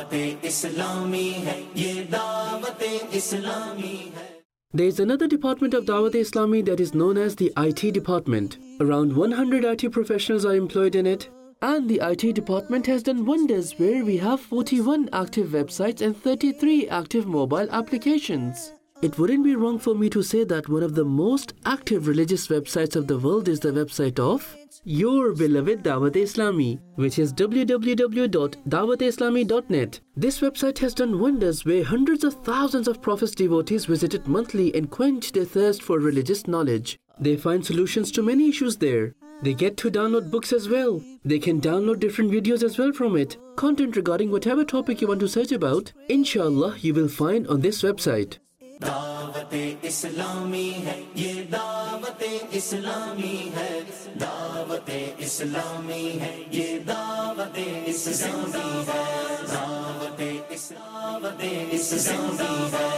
इस्लामी है, ये दावत इस्लामी है. There is another department of Dawat-e-Islami that is known as the IT department. Around 100 IT professionals are employed in it. And the IT department has done wonders where we have 41 active websites and 33 active mobile applications. It wouldn't be wrong for me to say that one of the most active religious websites of the world is the website of your beloved Dawat-e-Islami, which is www.dawat-islami.net. This website has done wonders where hundreds of thousands of Prophet's devotees visit it monthly and quench their thirst for religious knowledge. They find solutions to many issues there. They get to download books as well. They can download different videos as well from it. Content regarding whatever topic you want to search about, inshallah you will find on this website. Dawat Islami है, ये दावत इस्लामी है. दावत इस्लामी है, ये दावत इस्लामी है. दावत इस्लामी है.